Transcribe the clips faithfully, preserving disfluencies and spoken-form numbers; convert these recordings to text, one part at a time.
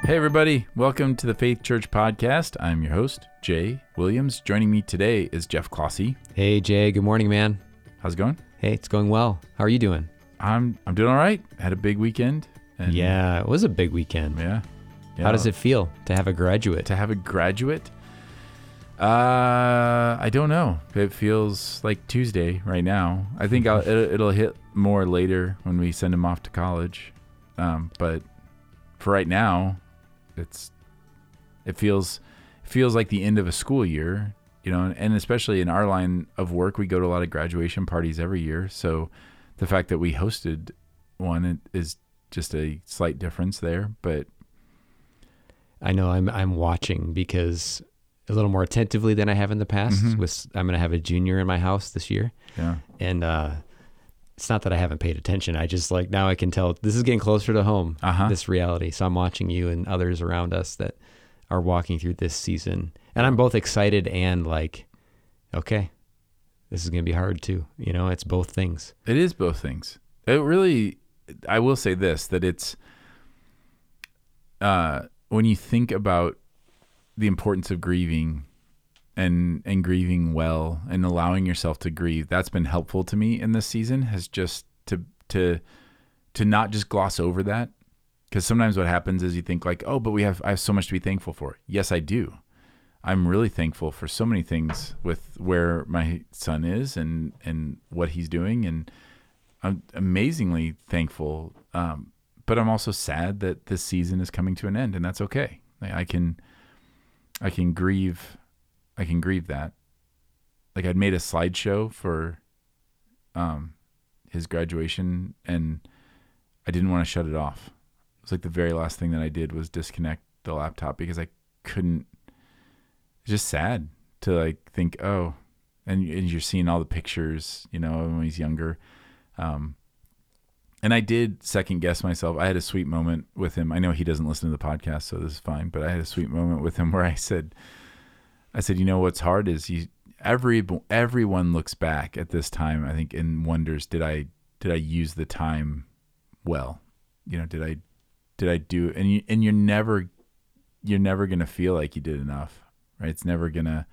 Hey everybody, welcome to the Faith Church Podcast. I'm your host, Jay Williams. Joining me today is Jeff Clossy. Hey Jay, good morning, man. How's it going? Hey, it's going well. How are you doing? I'm I'm doing all right. Had a big weekend. And yeah, it was a big weekend. Yeah. yeah. How does it feel to have a graduate? To have a graduate? Uh, I don't know. It feels like Tuesday right now. I think I'll, it'll, it'll hit more later when we send him off to college. Um, but for right now, it's it feels it feels like the end of a school year, you know, and especially in our line of work, we go to a lot of graduation parties every year. So the fact that we hosted one is just a slight difference there. But I know I'm I'm watching because a little more attentively than I have in the past. Mm-hmm. With I'm going to have a junior in my house this year. Yeah. And uh, it's not that I haven't paid attention. I just like now I can tell this is getting closer to home, uh-huh. this reality. So I'm watching you and others around us that are walking through this season. And I'm both excited and like, okay, this is going to be hard too. You know, it's both things. It is both things. It really, I will say this, that it's, uh, when you think about the importance of grieving and and grieving well and allowing yourself to grieve, that's been helpful to me in this season, has just to to to not just gloss over that. Because sometimes what happens is you think like, oh, but we have I have so much to be thankful for. Yes, I do. I'm really thankful for so many things with where my son is and and what he's doing, and I'm amazingly thankful. Um, but I'm also sad that this season is coming to an end, and that's okay. Like, I can I can grieve. I can grieve that. Like I'd made a slideshow for um, his graduation, and I didn't want to shut it off. It was like the very last thing that I did was disconnect the laptop because I couldn't. It's just sad to like think, oh, and, and you're seeing all the pictures, you know, when he's younger. Um, and I did second guess myself. I had a sweet moment with him. I know he doesn't listen to the podcast, so this is fine. But I had a sweet moment with him where I said, I said, you know, what's hard is you, every, everyone looks back at this time, I think, and wonders, did I, did I use the time well? You know, did I, did I do, and you, and you're never, you're never going to feel like you did enough, right? It's never going to,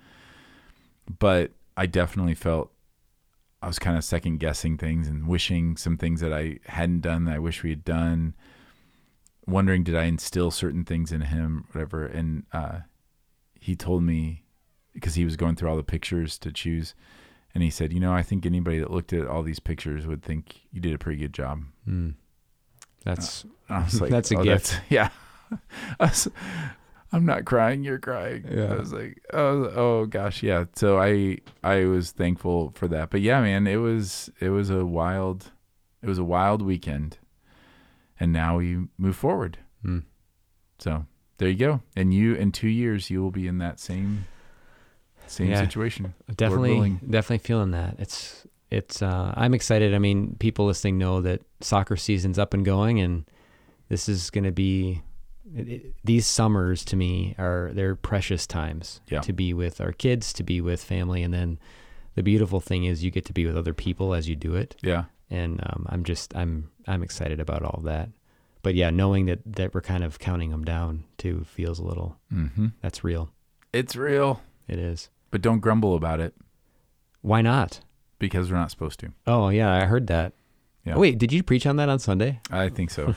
but I definitely felt I was kind of second guessing things and wishing some things that I hadn't done that I wish we had done, wondering, did I instill certain things in him, whatever. And, uh, he told me, because he was going through all the pictures to choose, and he said, you know, I think anybody that looked at all these pictures would think you did a pretty good job. Mm. That's uh, I was like, that's a oh, gift. That's, yeah. I was, I'm not crying, you're crying. Yeah. I was like, oh, oh gosh, yeah. So I I was thankful for that. But yeah, man, it was it was a wild it was a wild weekend, and now we move forward. Mm. So there you go. And you, in two years, you will be in that same same yeah, situation. Definitely, definitely feeling that. It's it's. Uh, I'm excited. I mean, people listening know that soccer season's up and going, and this is going to be. It, it, these summers to me are they're precious times yeah. to be with our kids, to be with family, and then the beautiful thing is you get to be with other people as you do it. Yeah. And um, I'm just I'm I'm excited about all that. But yeah, knowing that, that we're kind of counting them down too feels a little, mm-hmm. that's real. It's real. It is. But don't grumble about it. Why not? Because we're not supposed to. Oh, yeah, I heard that. Yeah. Oh, wait, did you preach on that on Sunday? I think so.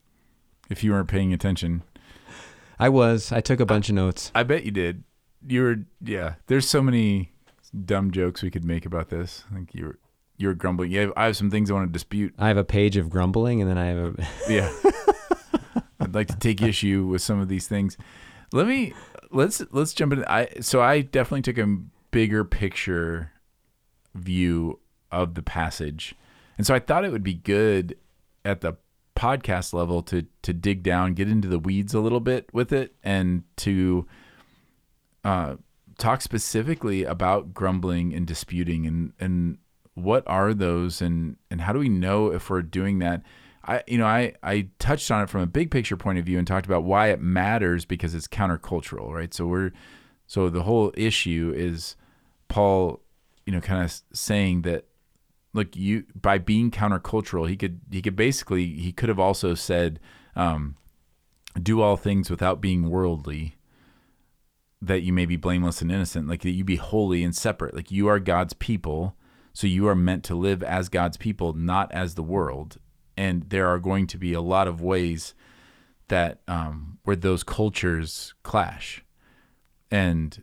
If you weren't paying attention. I was. I took a bunch I, of notes. I bet you did. You were, yeah. There's so many dumb jokes we could make about this. I think you were. You're grumbling. Yeah, I have some things I want to dispute. I have a page of grumbling, and then I have a... yeah. I'd like to take issue with some of these things. Let me, let's, let's jump in. I, so I definitely took a bigger picture view of the passage. And so I thought it would be good at the podcast level to, to dig down, get into the weeds a little bit with it, and to uh, talk specifically about grumbling and disputing and, and, what are those, and, and how do we know if we're doing that? I, you know, I, I touched on it from a big picture point of view and talked about why it matters because it's countercultural, right? So we're, so the whole issue is Paul, you know, kind of saying that, look, you, by being countercultural, he could, he could basically, he could have also said, um, do all things without being worldly, that you may be blameless and innocent, like that you be holy and separate. Like you are God's people, so you are meant to live as God's people, not as the world. And there are going to be a lot of ways that um, where those cultures clash. And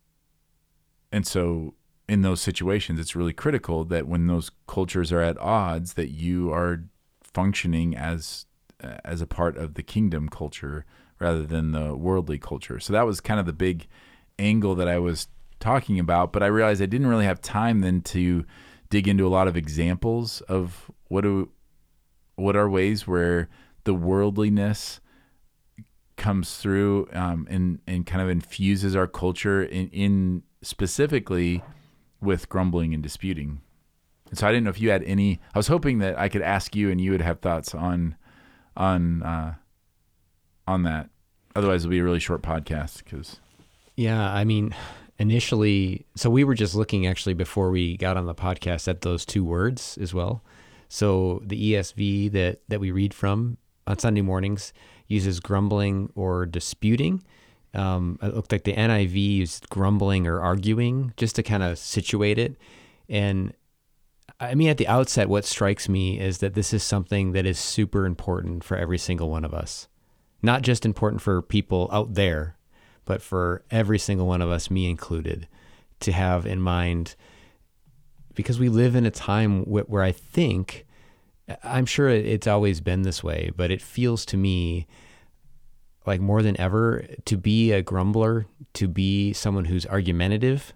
and so in those situations, it's really critical that when those cultures are at odds, that you are functioning as as a part of the kingdom culture rather than the worldly culture. So that was kind of the big angle that I was talking about, but I realized I didn't really have time then to dig into a lot of examples of what do what are ways where the worldliness comes through um, and and kind of infuses our culture in, in specifically with grumbling and disputing. And so I didn't know if you had any. I was hoping that I could ask you and you would have thoughts on on uh, on that. Otherwise, it'll be a really short podcast. Because yeah, I mean, initially, so we were just looking actually before we got on the podcast at those two words as well. So the E S V that that we read from on Sunday mornings uses grumbling or disputing. Um, it looked like the N I V used grumbling or arguing, just to kind of situate it. And I mean, at the outset, what strikes me is that this is something that is super important for every single one of us. Not just important for people out there, but for every single one of us, me included, to have in mind, because we live in a time wh- where I think, I'm sure it's always been this way, but it feels to me like more than ever, to be a grumbler, to be someone who's argumentative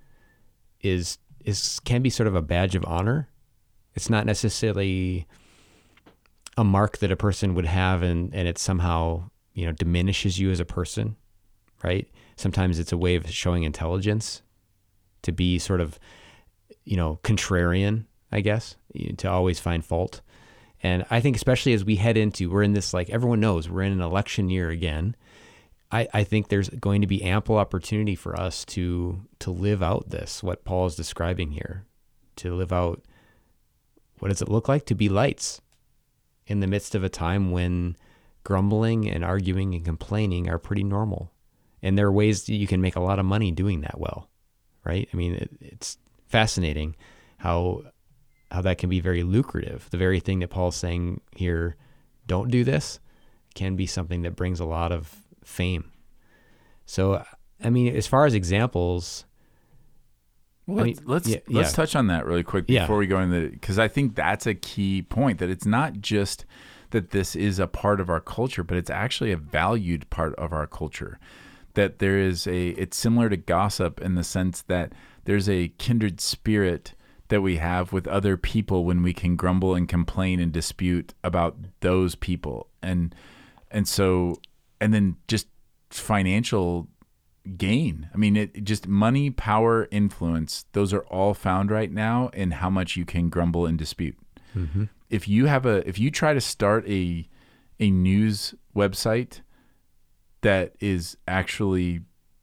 is is can be sort of a badge of honor. It's not necessarily a mark that a person would have, and, and it somehow, you know, diminishes you as a person, right? Sometimes it's a way of showing intelligence, to be sort of, you know, contrarian, I guess, to always find fault. And I think especially as we head into, we're in this, like everyone knows, we're in an election year again. I, I think there's going to be ample opportunity for us to to live out this, what Paul is describing here, to live out, what does it look like to be lights in the midst of a time when grumbling and arguing and complaining are pretty normal. And there are ways that you can make a lot of money doing that well, right? I mean, it, it's fascinating how how that can be very lucrative. The very thing that Paul's saying here, don't do this, can be something that brings a lot of fame. So, I mean, as far as examples, well, I mean, let's yeah, let's yeah. touch on that really quick before Yeah. we go into, because I think that's a key point, that it's not just that this is a part of our culture, but it's actually a valued part of our culture. That there is a, it's similar to gossip in the sense that there's a kindred spirit that we have with other people when we can grumble and complain and dispute about those people. And, and so, and then just financial gain. I mean, it just money, power, influence, those are all found right now in how much you can grumble and dispute. Mm-hmm. If you have a, if you try to start a, a news website that is actually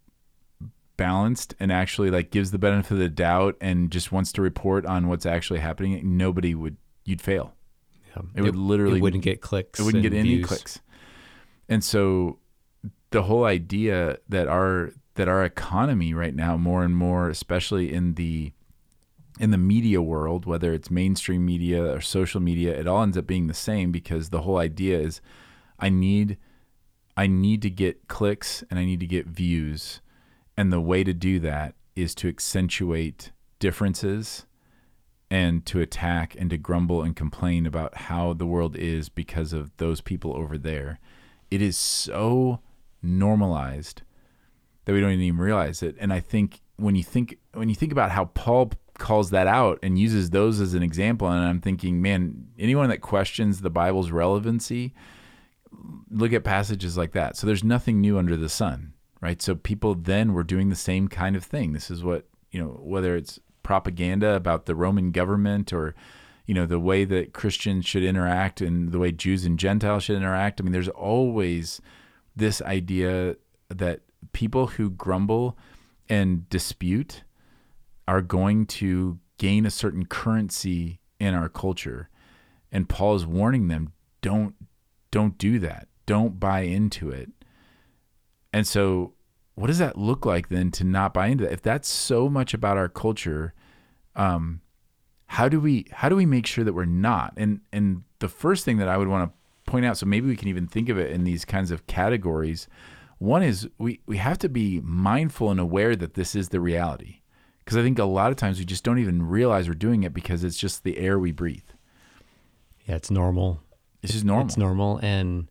balanced and actually like gives the benefit of the doubt and just wants to report on what's actually happening, nobody would, you'd fail. Yeah. It would literally, it wouldn't get clicks. It wouldn't and get any views. clicks. And so the whole idea that our, that our economy right now, more and more, especially in the, in the media world, whether it's mainstream media or social media, it all ends up being the same, because the whole idea is I need, I need to get clicks and I need to get views. And the way to do that is to accentuate differences and to attack and to grumble and complain about how the world is because of those people over there. It is so normalized that we don't even realize it. And I think when you think, when you think about how Paul calls that out and uses those as an example, and I'm thinking, man, anyone that questions the Bible's relevancy, look at passages like that. So there's nothing new under the sun, right? So people then were doing the same kind of thing. This is what, you know, whether it's propaganda about the Roman government or, you know, the way that Christians should interact and the way Jews and Gentiles should interact. I mean, there's always this idea that people who grumble and dispute are going to gain a certain currency in our culture. And Paul is warning them, don't, don't do that. don't buy into it. And so what does that look like then to not buy into that? If that's so much about our culture, um, how do we how do we make sure that we're not? And and the first thing that I would want to point out, so maybe we can even think of it in these kinds of categories. One is we, we have to be mindful and aware that this is the reality. Because I think a lot of times we just don't even realize we're doing it because it's just the air we breathe. Yeah, it's normal. It's just normal. It's normal. And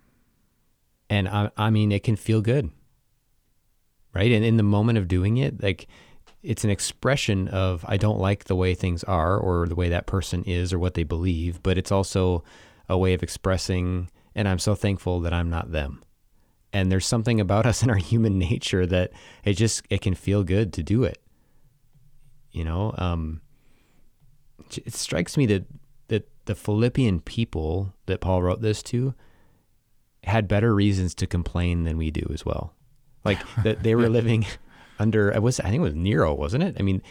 and I, I mean, it can feel good. Right? And in the moment of doing it, like it's an expression of, I don't like the way things are or the way that person is or what they believe, but it's also a way of expressing, and I'm so thankful that I'm not them. And there's something about us in our human nature that it just, it can feel good to do it. You know, um, it strikes me that, that the Philippian people that Paul wrote this to had better reasons to complain than we do as well. Like that they were living under, I was, I think it was Nero, wasn't it? I mean,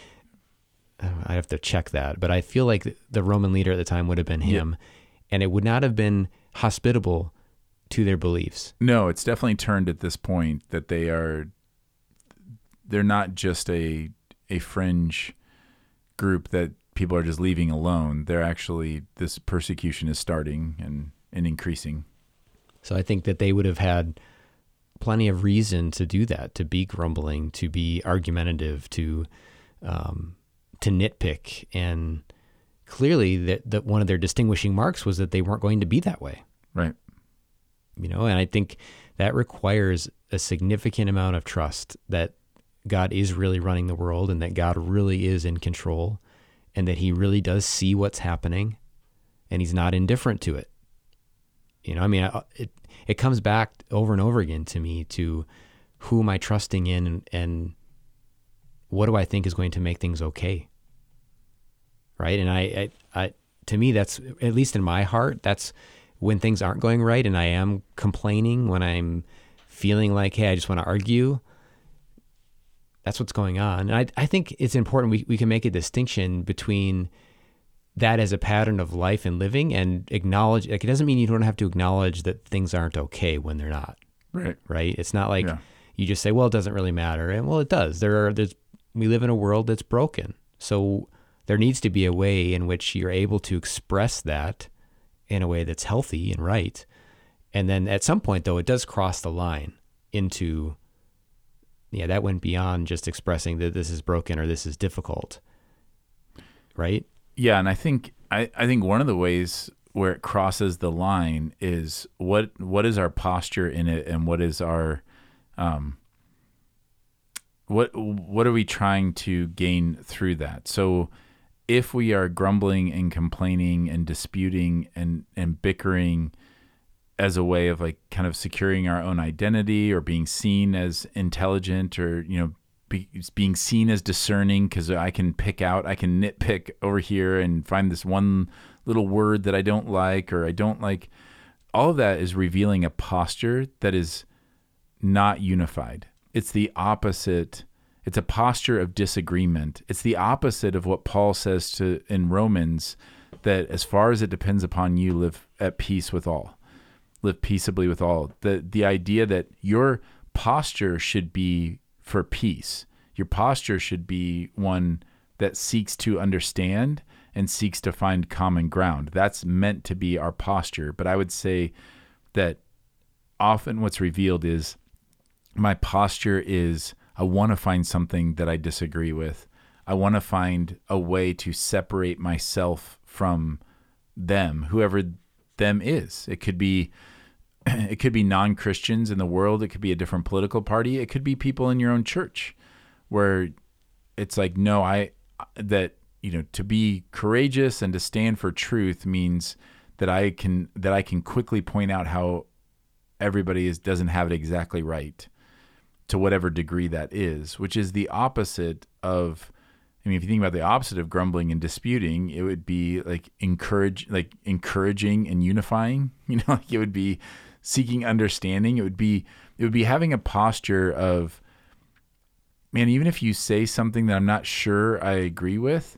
I have to check that, but I feel like the Roman leader at the time would have been him, yeah. And it would not have been hospitable to their beliefs. No, it's definitely turned at this point that they are, they're not just a, a fringe group that people are just leaving alone. They're actually, this persecution is starting and, and increasing. So I think that they would have had plenty of reason to do that, to be grumbling, to be argumentative, to um, to nitpick. And clearly that, that one of their distinguishing marks was that they weren't going to be that way. Right. You know, and I think that requires a significant amount of trust that God is really running the world and that God really is in control and that he really does see what's happening and he's not indifferent to it. You know, I mean, it it comes back over and over again to me to who am I trusting in and, and what do I think is going to make things okay? Right? And I, I, I, to me, that's, at least in my heart, that's when things aren't going right and I am complaining, when I'm feeling like, hey, I just want to argue, that's what's going on. And I, I think it's important we, we can make a distinction between that as a pattern of life and living and acknowledge, like, it doesn't mean you don't have to acknowledge that things aren't okay when they're not. Right. Right. It's not like yeah. you just say, well, it doesn't really matter. And well, it does. There are, there's, we live in a world that's broken. So there needs to be a way in which you're able to express that in a way that's healthy and right. And then at some point though, it does cross the line into, yeah, that went beyond just expressing that this is broken or this is difficult. Right. Yeah, and I think I, I think one of the ways where it crosses the line is what what is our posture in it, and what is our um what what are we trying to gain through that? So if we are grumbling and complaining and disputing and, and bickering as a way of like kind of securing our own identity or being seen as intelligent or, you know, Be, being seen as discerning because I can pick out, I can nitpick over here and find this one little word that I don't like or I don't like. All of that is revealing a posture that is not unified. It's the opposite. It's a posture of disagreement. It's the opposite of what Paul says to in Romans, that as far as it depends upon you, live at peace with all. Live peaceably with all. The the idea that your posture should be for peace. Your posture should be one that seeks to understand and seeks to find common ground. That's meant to be our posture. But I would say that often what's revealed is my posture is I want to find something that I disagree with. I want to find a way to separate myself from them, whoever them is. It could be It could be non-Christians in the world. It could be a different political party. It could be people in your own church where it's like, no, I, that, you know, to be courageous and to stand for truth means that I can, that I can quickly point out how everybody is, doesn't have it exactly right to whatever degree that is, which is the opposite of, I mean, if you think about the opposite of grumbling and disputing, it would be like encourage, like encouraging and unifying, you know, like it would be seeking understanding. It would be, it would be having a posture of, man, even if you say something that I'm not sure I agree with,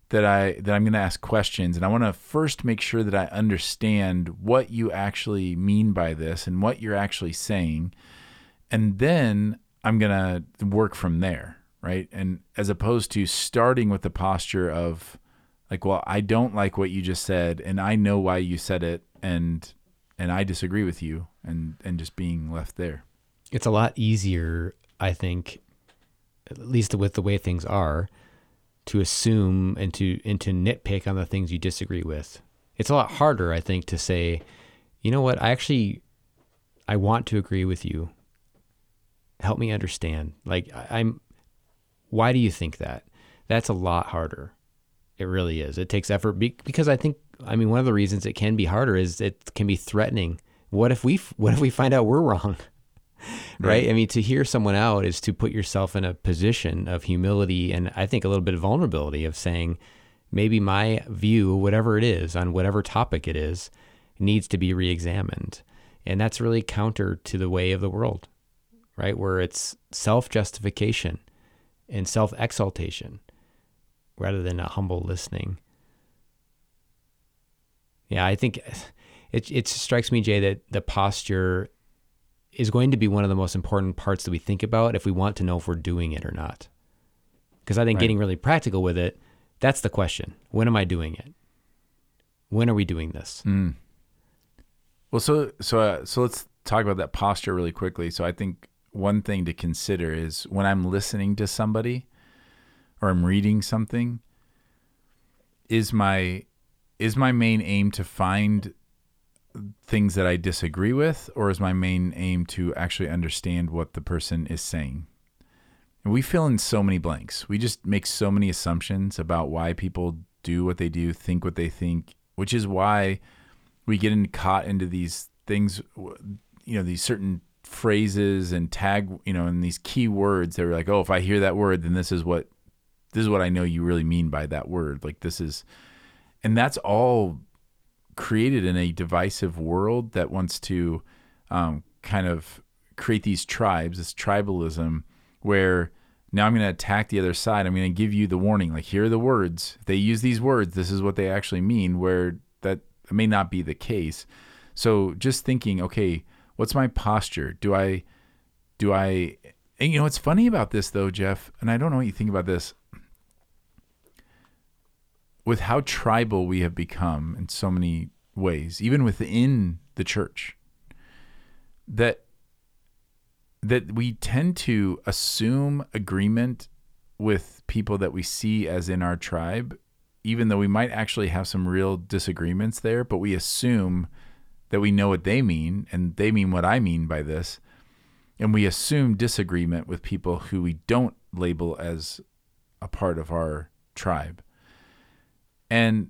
that I that I'm going to ask questions, and I want to first make sure that I understand what you actually mean by this and what you're actually saying, and then I'm going to work from there, right? And as opposed to starting with the posture of like, well, I don't like what you just said, and I know why you said it, and and I disagree with you, and and just being left there. It's a lot easier, I think, at least with the way things are, to assume and to and to nitpick on the things you disagree with. It's a lot harder, I think, to say, you know what, I actually, I want to agree with you. Help me understand. Like, I, I'm, why do you think that? That's a lot harder. It really is. It takes effort be, because I think, I mean, one of the reasons it can be harder is it can be threatening. What if we, what if we find out we're wrong? Right? right? I mean, to hear someone out is to put yourself in a position of humility and I think a little bit of vulnerability of saying, maybe my view, whatever it is, on whatever topic it is, needs to be reexamined. And that's really counter to the way of the world, right? Where it's self-justification and self-exaltation rather than a humble listening. Yeah, I think it it strikes me, Jay, that the posture is going to be one of the most important parts that we think about if we want to know if we're doing it or not. Because I think right. getting really practical with it, that's the question. When am I doing it? When are we doing this? Mm. Well, so so uh, so let's talk about that posture really quickly. So I think one thing to consider is when I'm listening to somebody or I'm reading something, is my is my main aim to find things that I disagree with, or is my main aim to actually understand what the person is saying? And we fill in so many blanks. We just make so many assumptions about why people do what they do, think what they think, which is why we get in, caught into these things, you know, these certain phrases and tag, you know, and these key words that are like, oh, if I hear that word, then this is what, this is what I know you really mean by that word. Like this is, and that's all created in a divisive world that wants to um, kind of create these tribes, this tribalism, where now I'm going to attack the other side. I'm going to give you the warning, like here are the words. If they use these words, this is what they actually mean, where that may not be the case. So just thinking, okay, what's my posture? Do I, do I, and you know, what's funny about this though, Jeff, and I don't know what you think about this, with how tribal we have become in so many ways, even within the church, that that we tend to assume agreement with people that we see as in our tribe, even though we might actually have some real disagreements there, but we assume that we know what they mean, and they mean what I mean by this, and we assume disagreement with people who we don't label as a part of our tribe. And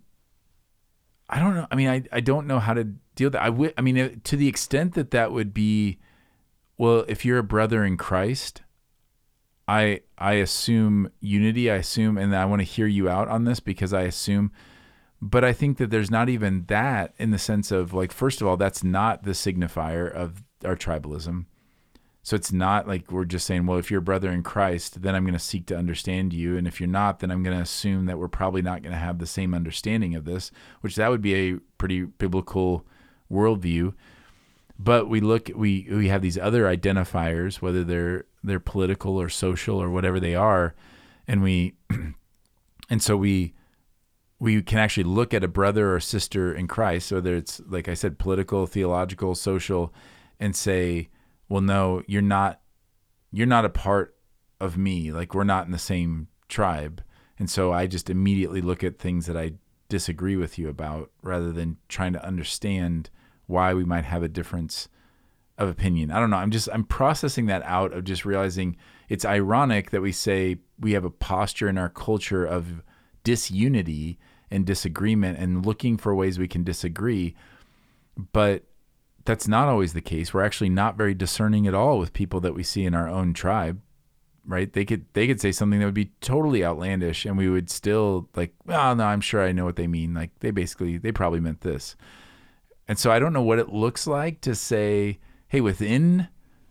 I don't know. I mean, I, I don't know how to deal with that. I would, I mean, to the extent that that would be, well, if you're a brother in Christ, I, I assume unity. I assume, and I want to hear you out on this because I assume, but I think that there's not even that in the sense of like, first of all, that's not the signifier of our tribalism. So it's not like we're just saying, well, if you're a brother in Christ, then I'm going to seek to understand you. And if you're not, then I'm going to assume that we're probably not going to have the same understanding of this, which that would be a pretty biblical worldview. But we look, we we have these other identifiers, whether they're they're political or social or whatever they are, and we and so we we can actually look at a brother or sister in Christ, whether it's like I said, political, theological, social, and say, well, no, you're not, you're not a part of me. Like we're not in the same tribe. And so I just immediately look at things that I disagree with you about rather than trying to understand why we might have a difference of opinion. I don't know. I'm just, I'm processing that out of just realizing it's ironic that we say we have a posture in our culture of disunity and disagreement and looking for ways we can disagree. But that's not always the case. We're actually not very discerning at all with people that we see in our own tribe, right? They could they could say something that would be totally outlandish, and we would still like, oh, no, I'm sure I know what they mean. Like they basically, they probably meant this. And so I don't know what it looks like to say, hey, within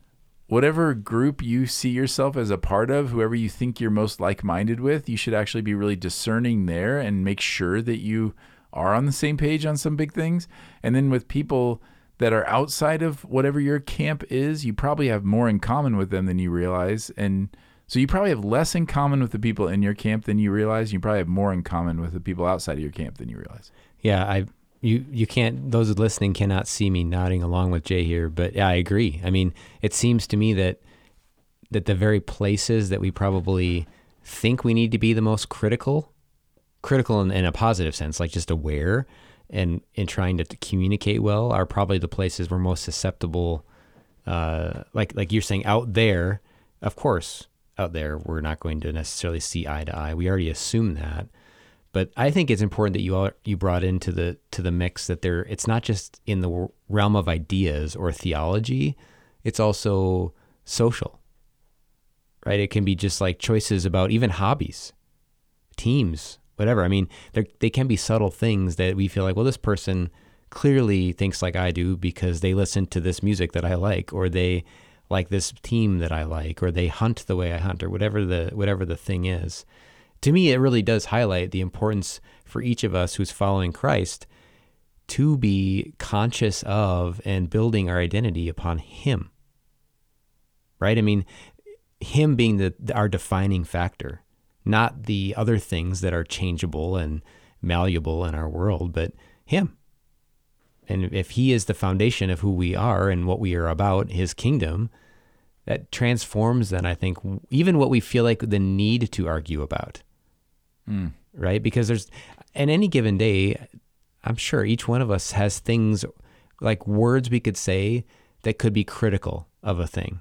whatever group you see yourself as a part of, whoever you think you're most like-minded with, you should actually be really discerning there and make sure that you are on the same page on some big things. And then with people that are outside of whatever your camp is, you probably have more in common with them than you realize. And so you probably have less in common with the people in your camp than you realize. You probably have more in common with the people outside of your camp than you realize. Yeah, I you you can't, those listening cannot see me nodding along with Jay here, but yeah, I agree. I mean, it seems to me that that the very places that we probably think we need to be the most critical, critical in, in a positive sense, like just aware and in trying to, to communicate well, are probably the places we're most susceptible. Uh, like like you're saying, out there, of course, out there we're not going to necessarily see eye to eye. We already assume that. But I think it's important that you all, you brought into the to the mix that there, it's not just in the realm of ideas or theology, it's also social, right? It can be just like choices about even hobbies, teams, whatever. I mean, they can be subtle things that we feel like, well, this person clearly thinks like I do because they listen to this music that I like, or they like this team that I like, or they hunt the way I hunt, or whatever the whatever the thing is. To me, it really does highlight the importance for each of us who's following Christ to be conscious of and building our identity upon Him, right? I mean, Him being the our defining factor, not the other things that are changeable and malleable in our world, but Him. And if He is the foundation of who we are and what we are about, His kingdom, that transforms then, I think, even what we feel like the need to argue about. Mm. Right? Because there's, in any given day, I'm sure each one of us has things like words we could say that could be critical of a thing.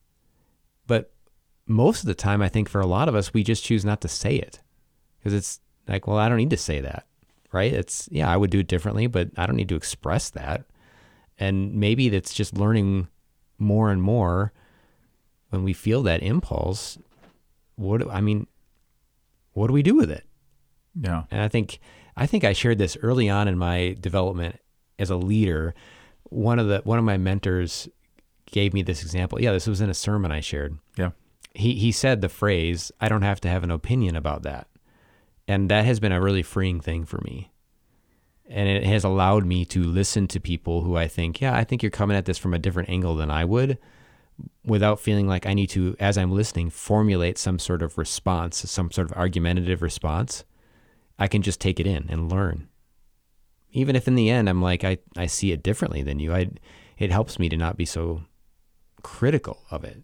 But most of the time, I think for a lot of us, we just choose not to say it because it's like, well, I don't need to say that, right? It's, yeah, I would do it differently, but I don't need to express that. And maybe that's just learning more and more when we feel that impulse. What, I mean, what do we do with it? Yeah. And I think I think I shared this early on in my development as a leader. One of the one of my mentors gave me this example. Yeah, this was in a sermon I shared. Yeah. He he said the phrase, "I don't have to have an opinion about that." And that has been a really freeing thing for me. And it has allowed me to listen to people who I think, yeah, I think you're coming at this from a different angle than I would, without feeling like I need to, as I'm listening, formulate some sort of response, some sort of argumentative response. I can just take it in and learn. Even if in the end I'm like, I, I see it differently than you, I, it helps me to not be so critical of it.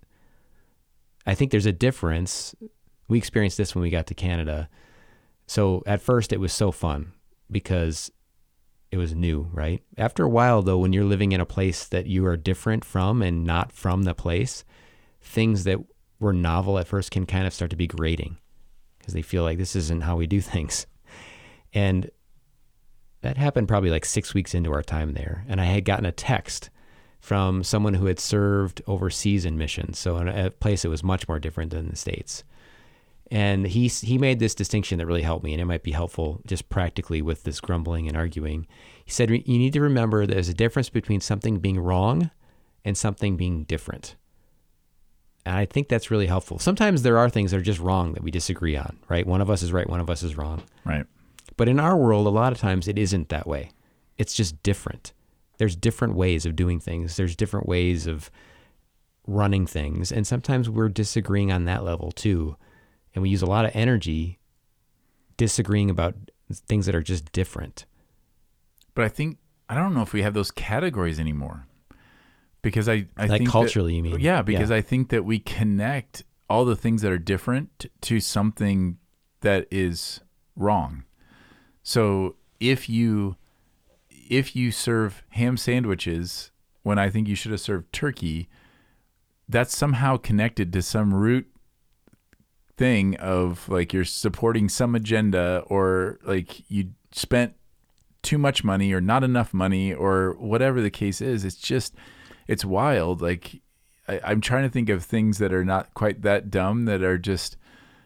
I think there's a difference. We experienced this when we got to Canada. So at first it was so fun because it was new, right? After a while, though, when you're living in a place that you are different from and not from the place, things that were novel at first can kind of start to be grating because they feel like this isn't how we do things. And that happened probably like six weeks into our time there. And I had gotten a text from someone who had served overseas in missions, so in a place that was much more different than the States. And he he made this distinction that really helped me, and it might be helpful just practically with this grumbling and arguing. He said, you need to remember there's a difference between something being wrong and something being different. And I think that's really helpful. Sometimes there are things that are just wrong that we disagree on, right? One of us is right, one of us is wrong. Right. But in our world, a lot of times it isn't that way. It's just different. There's different ways of doing things. There's different ways of running things. And sometimes we're disagreeing on that level too. And we use a lot of energy disagreeing about things that are just different. But I think, I don't know if we have those categories anymore. Because I, I like think culturally, that, you mean? Yeah, because yeah. I think that we connect all the things that are different to something that is wrong. So if you if you serve ham sandwiches when I think you should have served turkey, that's somehow connected to some root thing of like you're supporting some agenda, or like you spent too much money or not enough money or whatever the case is. It's just, it's wild. Like I, I'm trying to think of things that are not quite that dumb, that are just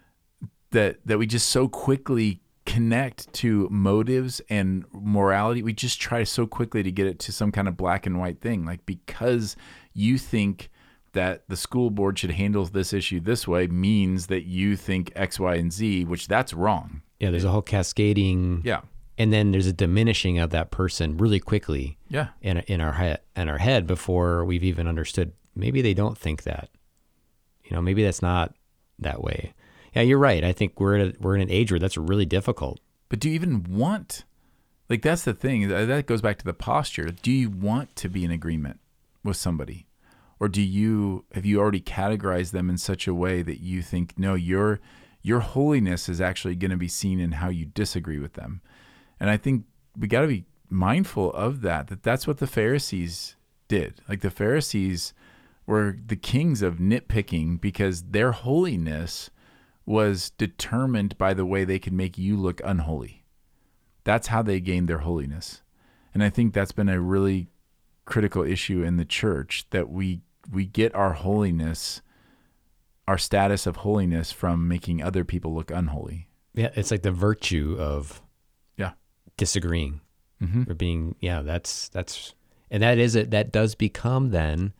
that that we just so quickly connect to motives and morality. We just try so quickly to get it to some kind of black and white thing. Like because you think that the school board should handle this issue this way means that you think X, Y, and Z, which that's wrong. Yeah, there's a whole cascading. Yeah. And then there's a diminishing of that person really quickly. Yeah. In in our head, in our head before we've even understood. Maybe they don't think that. You know, maybe that's not that way. Yeah, you're right. I think we're at a, we're in an age where that's really difficult. But do you even want? Like that's the thing. That goes back to the posture. Do you want to be in agreement with somebody, or do you have you already categorized them in such a way that you think no, your your holiness is actually going to be seen in how you disagree with them? And I think we got to be mindful of that, that that's what the Pharisees did. Like the Pharisees were the kings of nitpicking because their holiness was determined by the way they could make you look unholy. That's how they gained their holiness. And I think that's been a really critical issue in the church, that we we get our holiness, our status of holiness from making other people look unholy. Yeah, it's like the virtue of yeah. disagreeing Mm-hmm. or being, yeah, that's, that's, and that is it. That does become then,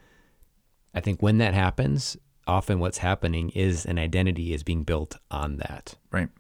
I think when that happens, often what's happening is an identity is being built on that. Right.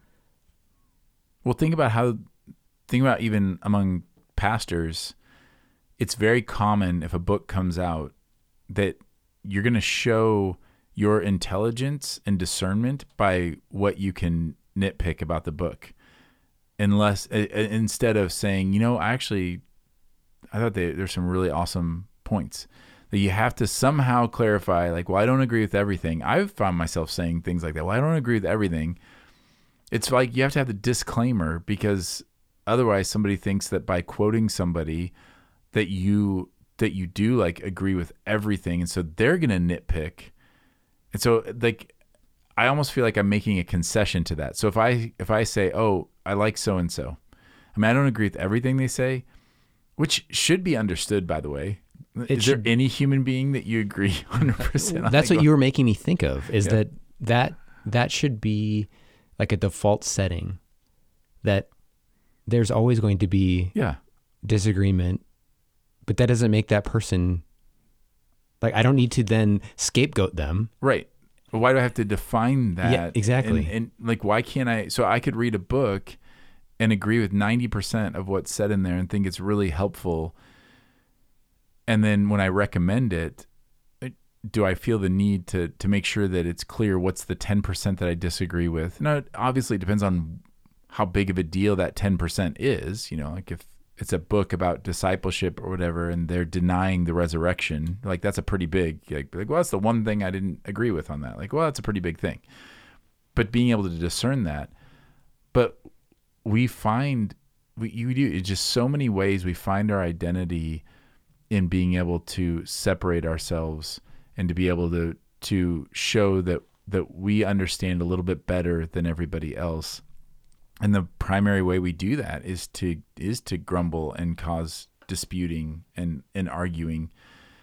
Well, think about how, think about even among pastors, it's very common if a book comes out that you're going to show your intelligence and discernment by what you can nitpick about the book. Unless uh, instead of saying, you know, actually, I thought they, there's some really awesome points that you have to somehow clarify. Like, well, I don't agree with everything. I've found myself saying things like that. Well, I don't agree with everything. It's like you have to have the disclaimer, because otherwise somebody thinks that by quoting somebody that you that you do like agree with everything, and so they're gonna nitpick. And so like I almost feel like I'm making a concession to that. So if I if I say, oh, I like so and so, I mean, I don't agree with everything they say, which should be understood, by the way. It is should, there any human being that you agree one hundred percent on? That's what you were making me think of, is Yeah. that that that should be like a default setting, that there's always going to be Yeah. disagreement, but that doesn't make that person, like, I don't need to then scapegoat them. Right. But why do I have to define that? Yeah, exactly. And, and like, why can't I? So I could read a book and agree with ninety percent of what's said in there and think it's really helpful. And then when I recommend it, do I feel the need to to make sure that it's clear what's the ten percent that I disagree with? Now, obviously, it depends on how big of a deal that ten percent is. You know, like if it's a book about discipleship or whatever, and they're denying the resurrection, like that's a pretty big, like, like, well, that's the one thing I didn't agree with on that. Like, well, that's a pretty big thing. But being able to discern that, but we find, we, you do, it's just so many ways we find our identity in being able to separate ourselves and to be able to, to show that, that we understand a little bit better than everybody else. And the primary way we do that is to is to grumble and cause disputing and, and arguing.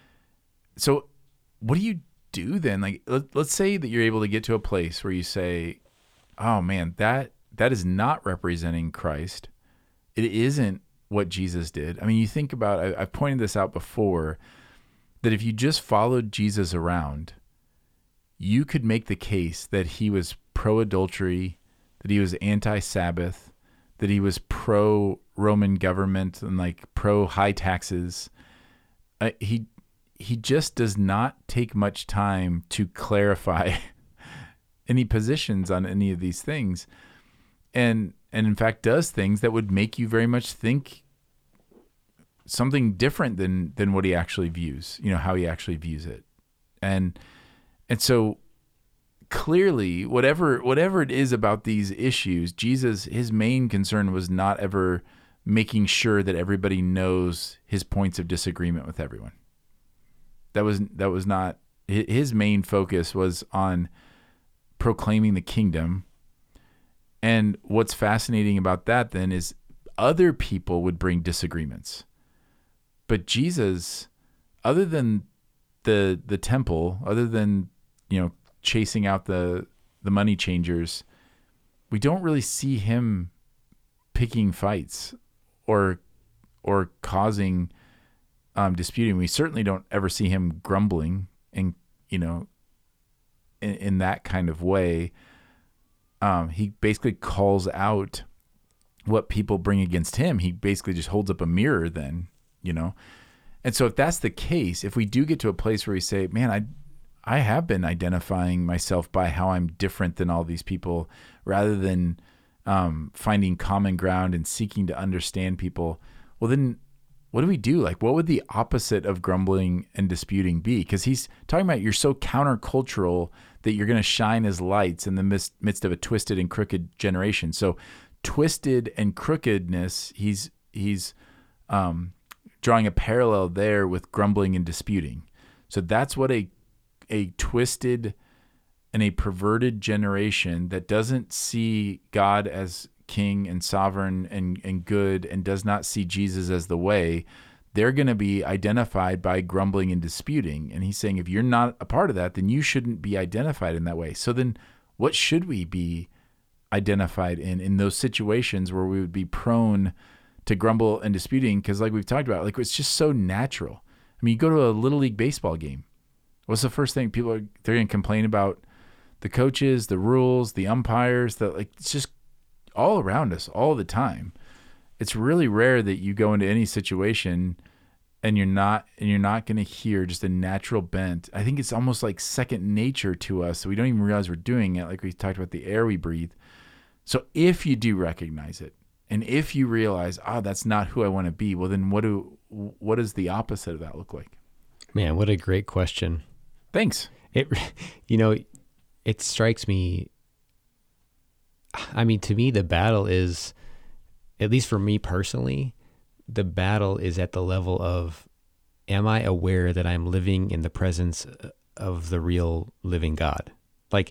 So what do you do then? Like, let, let's say that you're able to get to a place where you say, oh man, that that is not representing Christ. It isn't what Jesus did. I mean, you think about, I, I've pointed this out before, that if you just followed Jesus around, you could make the case that he was pro-adultery, that he was anti-Sabbath, that he was pro-Roman government and like pro-high taxes. Uh, he he just does not take much time to clarify any positions on any of these things, and and in fact does things that would make you very much think something different than than what he actually views. You know, how he actually views it, and and so. Clearly, whatever whatever it is about these issues, Jesus, his main concern was not ever making sure that everybody knows his points of disagreement with everyone. That was that was not his main focus. Was on proclaiming the kingdom. And what's fascinating about that then is other people would bring disagreements, but Jesus, other than the the temple, other than, you know, chasing out the the money changers, we don't really see him picking fights or or causing um, disputing. We certainly don't ever see him grumbling and you know, in, in that kind of way. Um, he basically calls out what people bring against him. He basically just holds up a mirror then, you know? And so if that's the case, if we do get to a place where we say, man, I, I have been identifying myself by how I'm different than all these people rather than um, finding common ground and seeking to understand people, well, then what do we do? Like, what would the opposite of grumbling and disputing be? Because he's talking about you're so countercultural that you're going to shine as lights in the midst, midst of a twisted and crooked generation. So twisted and crookedness, he's he's um, drawing a parallel there with grumbling and disputing. So that's what a a twisted and a perverted generation that doesn't see God as king and sovereign and, and good and does not see Jesus as the way, they're going to be identified by grumbling and disputing. And he's saying, if you're not a part of that, then you shouldn't be identified in that way. So then what should we be identified in, in those situations where we would be prone to grumble and disputing? Because like we've talked about, like it's just so natural. I mean, you go to a Little League baseball game. What's the first thing people are, they're going to complain about? The coaches, the rules, the umpires, the, like, it's just all around us all the time. It's really rare that you go into any situation and you're not and you're not going to hear just a natural bent. I think it's almost like second nature to us. So we don't even realize we're doing it. Like we talked about the air we breathe. So if you do recognize it, and if you realize, oh, that's not who I want to be, well, then what do what does the opposite of that look like? Man, what a great question. Thanks. It, you know, it strikes me. I mean, to me, the battle is, at least for me personally, the battle is at the level of, am I aware that I'm living in the presence of the real living God? Like,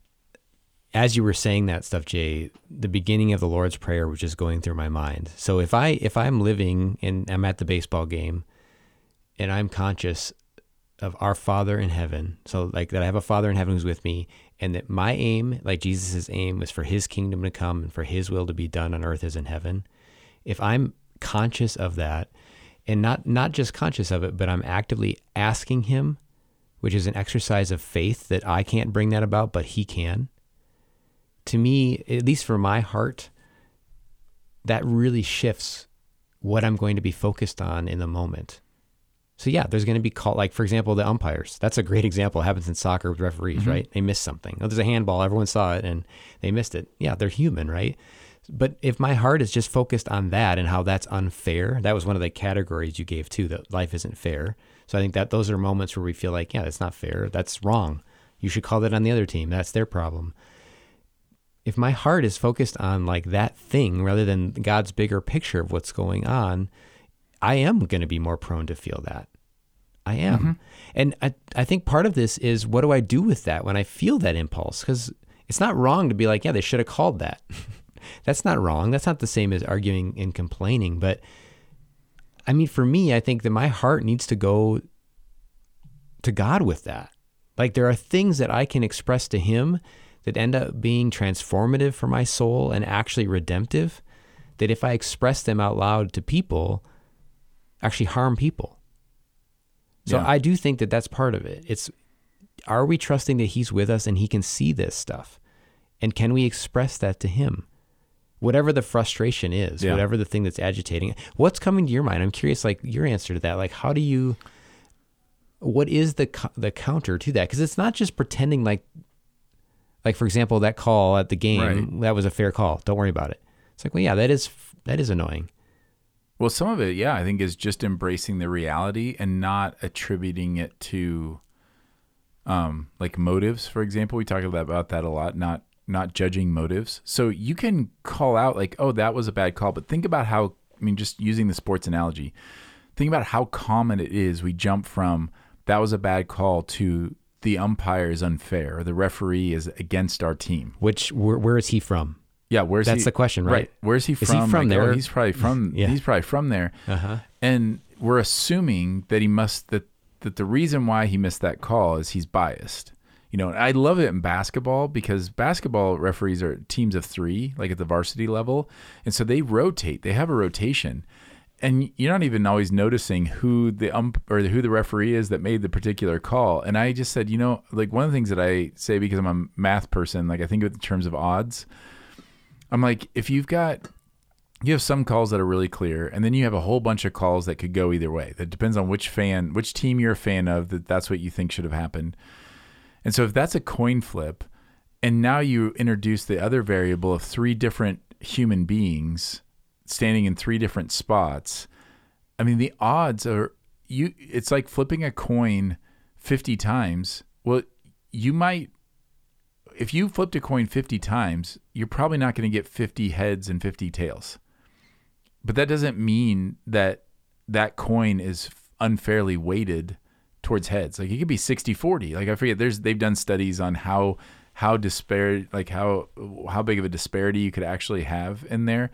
as you were saying that stuff, Jay, the beginning of the Lord's Prayer was just going through my mind. So if I if I'm living and I'm at the baseball game, and I'm conscious of our Father in heaven, so like that I have a Father in heaven who's with me, and that my aim, like Jesus' aim, is for his kingdom to come and for his will to be done on earth as in heaven. If I'm conscious of that, and not not just conscious of it, but I'm actively asking him, which is an exercise of faith that I can't bring that about, but he can. To me, at least for my heart, that really shifts what I'm going to be focused on in the moment. So yeah, there's going to be call, like for example, the umpires. That's a great example. It happens in soccer with referees, mm-hmm. right? They miss something. Oh, there's a handball. Everyone saw it and they missed it. Yeah, they're human, right? But if my heart is just focused on that and how that's unfair, that was one of the categories you gave too, that life isn't fair. So I think that those are moments where we feel like, yeah, that's not fair. That's wrong. You should call that on the other team. That's their problem. If my heart is focused on like that thing rather than God's bigger picture of what's going on, I am going to be more prone to feel that. I am. Mm-hmm. And I, I think part of this is, what do I do with that when I feel that impulse? Because it's not wrong to be like, yeah, they should have called that. That's not wrong. That's not the same as arguing and complaining. But I mean, for me, I think that my heart needs to go to God with that. Like there are things that I can express to him that end up being transformative for my soul and actually redemptive, that if I express them out loud to people, actually harm people. So yeah. I do think that that's part of it. It's, are we trusting that he's with us and he can see this stuff? And can we express that to him? Whatever the frustration is, yeah. whatever the thing that's agitating, what's coming to your mind? I'm curious, like your answer to that. Like, how do you, what is the the counter to that? Because it's not just pretending like, like for example, that call at the game, right. that was a fair call. Don't worry about it. It's like, well, yeah, that is that is annoying. Well, some of it, yeah, I think is just embracing the reality and not attributing it to, um, like motives. For example, we talk about that a lot. Not not judging motives. So you can call out like, oh, that was a bad call. But think about how, I mean, just using the sports analogy, think about how common it is. We jump from that was a bad call to the umpire is unfair or the referee is against our team. Which, where, where is he from? Yeah, where's That's he, the question, right? Right. Where's he from? Is he from like, there? Oh, he's probably from, yeah. he's probably from there. Uh-huh. And we're assuming that he must, that, that the reason why he missed that call is he's biased. You know, I love it in basketball because basketball referees are teams of three, like at the varsity level. And so they rotate, they have a rotation. and you're not even always noticing who the ump or who the referee is that made the particular call. And I just said, you know, like one of the things that I say, because I'm a math person, like I think in terms of odds, I'm like, if you've got, you have some calls that are really clear, and then you have a whole bunch of calls that could go either way. That depends on which fan, which team you're a fan of, that that's what you think should have happened. And so if that's a coin flip, and now you introduce the other variable of three different human beings standing in three different spots, I mean, the odds are, you. It's like flipping a coin fifty times. Well, you might, if you flipped a coin fifty times, you're probably not going to get fifty heads and fifty tails. But that doesn't mean that that coin is unfairly weighted towards heads. Like it could be sixty forty. Like I forget, there's they've done studies on how how disparate, like how how big of a disparity you could actually have in there.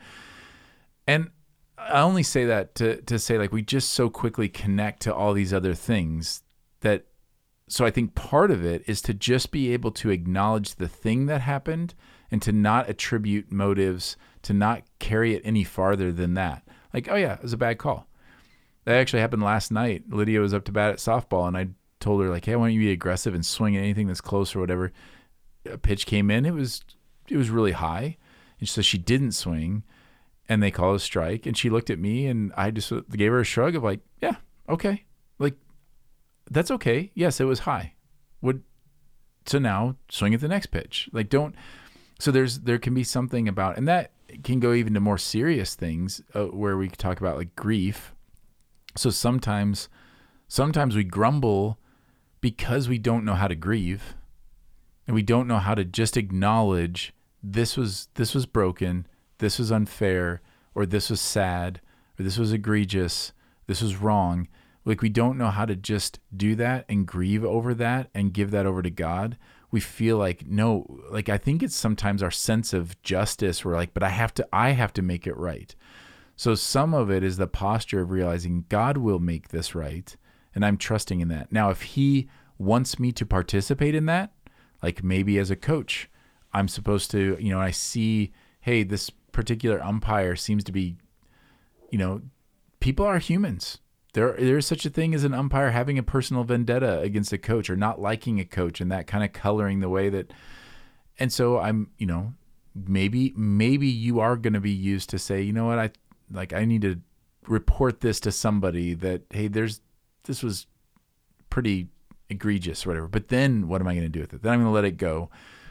And I only say that to to say, like, we just so quickly connect to all these other things that, so I think part of it is to just be able to acknowledge the thing that happened and to not attribute motives, to not carry it any farther than that. Like, oh yeah, it was a bad call. That actually happened last night. Lydia was up to bat at softball, and I told her, like, hey, why don't you be aggressive and swing at anything that's close or whatever. A pitch came in, it was it was really high, and so she didn't swing. And they call a strike, and she looked at me, and I just gave her a shrug of like, yeah, okay. Like, that's okay. Yes, it was high. Would so now swing at the next pitch. Like, don't, so there's, there can be something about, and that can go even to more serious things uh, where we talk about like grief. So sometimes, sometimes we grumble because we don't know how to grieve, and we don't know how to just acknowledge this was, this was broken. This was unfair, or this was sad, or this was egregious, this was wrong. Like, we don't know how to just do that and grieve over that and give that over to God. We feel like, no, like, I think it's sometimes our sense of justice. We're like, but I have to, I have to make it right. So some of it is the posture of realizing God will make this right, and I'm trusting in that. Now, if he wants me to participate in that, like maybe as a coach, I'm supposed to, you know, I see, hey, this particular umpire seems to be, you know, people are humans. There, there is such a thing as an umpire having a personal vendetta against a coach, or not liking a coach, and that kind of coloring the way that. And so I'm, you know, maybe, maybe you are going to be used to say, you know what, I like, I need to report this to somebody that, hey, there's, this was pretty egregious or whatever. But then what am I going to do with it? Then I'm going to let it go.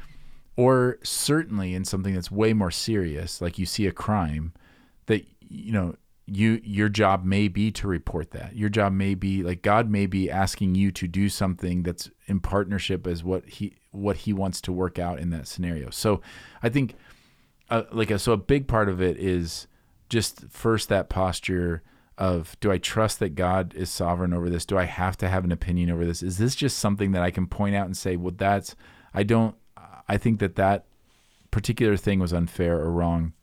Or certainly in something that's way more serious, like you see a crime, that, you know, you your job may be to report that. Your job may be, like, God may be asking you to do something that's in partnership as what he what he wants to work out in that scenario. So I think uh, like a, so a big part of it is just first that posture of, do I trust that God is sovereign over this? Do I have to have an opinion over this? Is this just something that I can point out and say, well, that's, I don't, I think that that particular thing was unfair or wrong.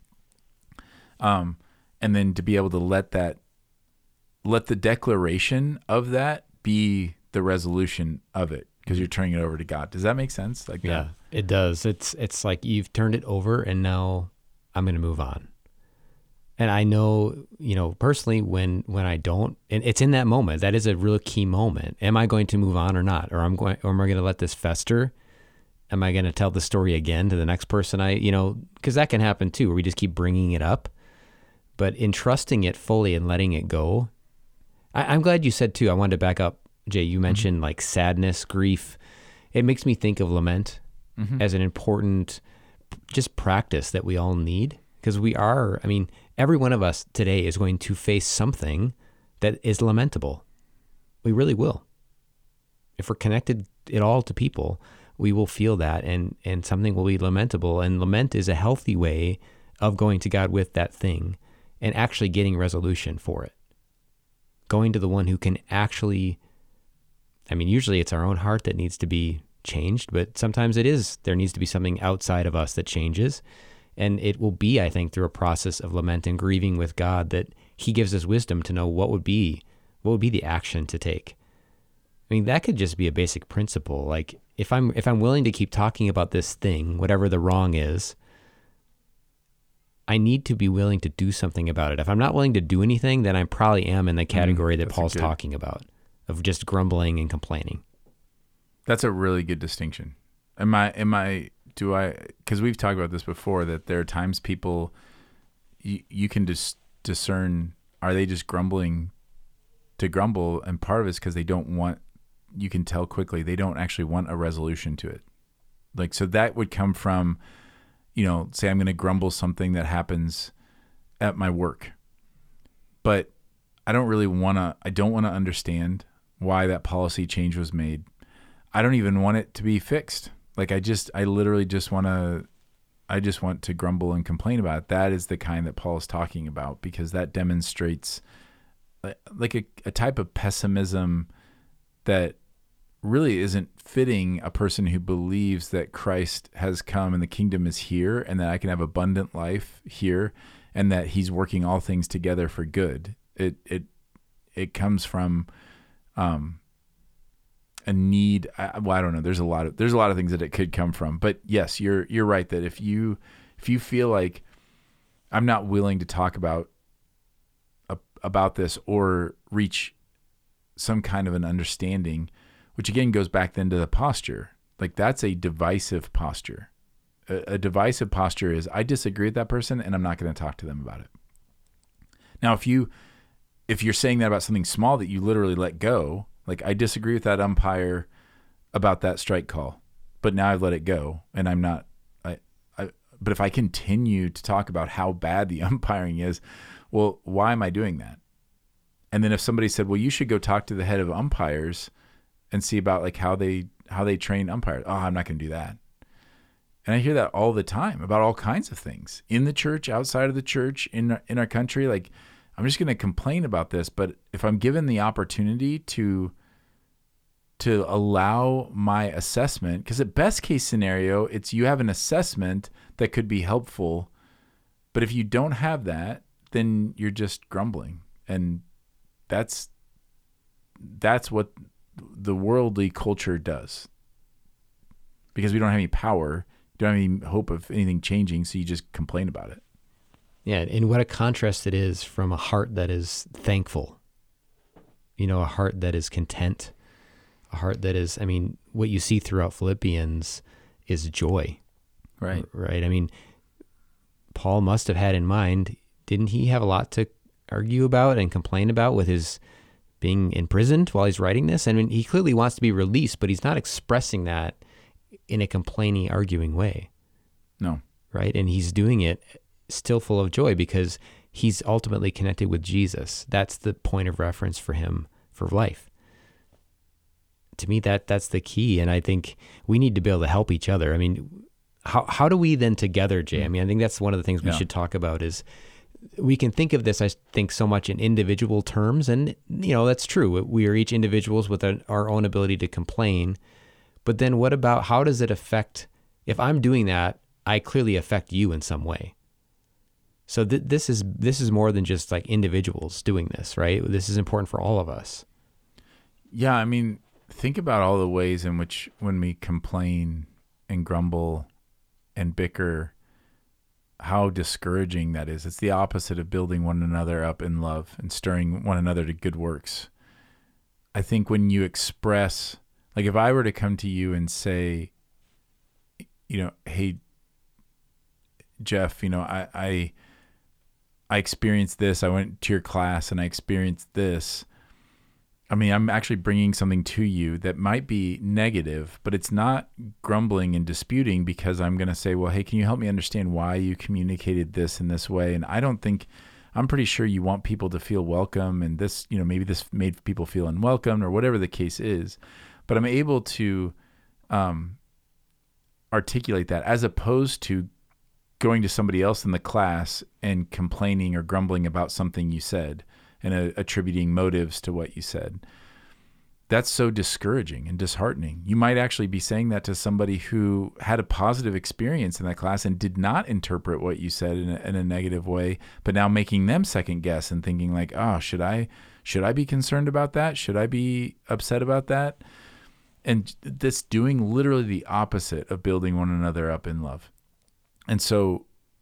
Um, and then to be able to let that, let the declaration of that be the resolution of it, because you're turning it over to God. Does that make sense? Like, yeah, that? It does. It's, it's like you've turned it over, and now I'm going to move on. And I know, you know, personally, when, when I don't, and it's in that moment, that is a real key moment. Am I going to move on or not? Or I'm going, or am I going to let this fester? Am I going to tell the story again to the next person? I, you know, because that can happen too, where we just keep bringing it up. But in trusting it fully and letting it go, I, I'm glad you said too, I wanted to back up, Jay, you mentioned mm-hmm. like sadness, grief. It makes me think of lament mm-hmm. as an important just practice that we all need, because we are, I mean, every one of us today is going to face something that is lamentable. We really will. If we're connected at all to people, we will feel that, and, and something will be lamentable. And lament is a healthy way of going to God with that thing and actually getting resolution for it. Going to the one who can actually, I mean, usually it's our own heart that needs to be changed, but sometimes it is, there needs to be something outside of us that changes. And it will be, I think, through a process of lament and grieving with God that he gives us wisdom to know what would be, what would be the action to take. I mean, that could just be a basic principle. Like, if I'm if I'm willing to keep talking about this thing, whatever the wrong is, I need to be willing to do something about it. If I'm not willing to do anything, then I probably am in the category mm, that Paul's good, talking about, of just grumbling and complaining. That's a really good distinction. Am I, am I, do I, because we've talked about this before, that there are times people, you, you can just discern, are they just grumbling to grumble? And part of it's because they don't want, you can tell quickly, they don't actually want a resolution to it. Like, so that would come from, you know, say I'm going to grumble something that happens at my work, but I don't really want to, I don't want to understand why that policy change was made. I don't even want it to be fixed. Like I just, I literally just want to, I just want to grumble and complain about it. That is the kind that Paul is talking about, because that demonstrates like a, a type of pessimism that really isn't fitting a person who believes that Christ has come and the kingdom is here and that I can have abundant life here and that he's working all things together for good. It, it, it comes from, um, a need. I, well, I don't know. There's a lot of, there's a lot of things that it could come from, but yes, you're, you're right that if you, if you feel like I'm not willing to talk about, uh, about this or reach some kind of an understanding, which again goes back then to the posture. Like that's a divisive posture. A, a divisive posture is I disagree with that person and I'm not going to talk to them about it. Now, if you, if you're saying that about something small that you literally let go, like I disagree with that umpire about that strike call, but now I've let it go and I'm not, I, I, but if I continue to talk about how bad the umpiring is, well, why am I doing that? And then if somebody said, well, you should go talk to the head of umpires and see about like how they how they train umpires. Oh, I'm not going to do that. And I hear that all the time about all kinds of things in the church, outside of the church, in our, in our country. Like, I'm just going to complain about this, but if I'm given the opportunity to to allow my assessment, because at best case scenario, it's you have an assessment that could be helpful, but if you don't have that, then you're just grumbling, and that's that's what the worldly culture does, because we don't have any power, don't have any hope of anything changing, so you just complain about it. Yeah, and what a contrast it is from a heart that is thankful, you know, a heart that is content, a heart that is, I mean, what you see throughout Philippians is joy. Right. Right. I mean, Paul must have had in mind, didn't he have a lot to argue about and complain about with his being imprisoned while he's writing this? I mean, he clearly wants to be released, but he's not expressing that in a complaining, arguing way. No. Right? And he's doing it still full of joy because he's ultimately connected with Jesus. That's the point of reference for him for life. To me, that that's the key. And I think we need to be able to help each other. I mean, how how do we then together, Jay? I mean, I think that's one of the things we yeah. should talk about is we can think of this, I think, so much in individual terms, and, you know, that's true. We are each individuals with a, our own ability to complain. But then what about, how does it affect, if I'm doing that, I clearly affect you in some way. So th- this is this is more than just like individuals doing this, right? This is important for all of us. Yeah, I mean, think about all the ways in which when we complain and grumble and bicker, how discouraging that is. It's the opposite of building one another up in love and stirring one another to good works. I think when you express, like if I were to come to you and say, you know, hey, Jeff, you know, I, I, I experienced this. I went to your class and I experienced this. I mean, I'm actually bringing something to you that might be negative, but it's not grumbling and disputing, because I'm going to say, well, hey, can you help me understand why you communicated this in this way? And I don't think, I'm pretty sure you want people to feel welcome, and this, you know, maybe this made people feel unwelcome or whatever the case is, but I'm able to um, articulate that, as opposed to going to somebody else in the class and complaining or grumbling about something you said and uh, attributing motives to what you said. That's so discouraging and disheartening. You might actually be saying that to somebody who had a positive experience in that class and did not interpret what you said in a, in a negative way, but now making them second guess and thinking like, oh, should I, should I be concerned about that? Should I be upset about that? And this doing literally the opposite of building one another up in love. And so